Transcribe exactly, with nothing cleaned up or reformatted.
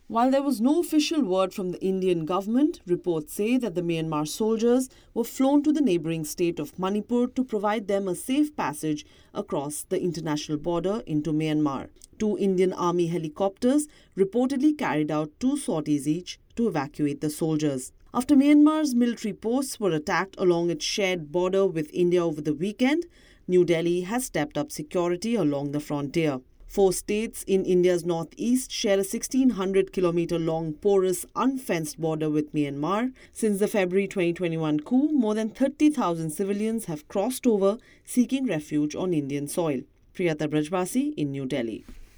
While there was no official word from the Indian government, reports say that the Myanmar soldiers were flown to the neighbouring state of Manipur to provide them a safe passage across the international border into Myanmar. Two Indian Army helicopters reportedly carried out two sorties each to evacuate the soldiers. After Myanmar's military posts were attacked along its shared border with India over the weekend, New Delhi has stepped up security along the frontier. Four states in India's northeast share a sixteen hundred kilometre long porous unfenced border with Myanmar. Since the February twenty twenty-one coup, more than thirty thousand civilians have crossed over seeking refuge on Indian soil. Priyata Brajbasi in New Delhi.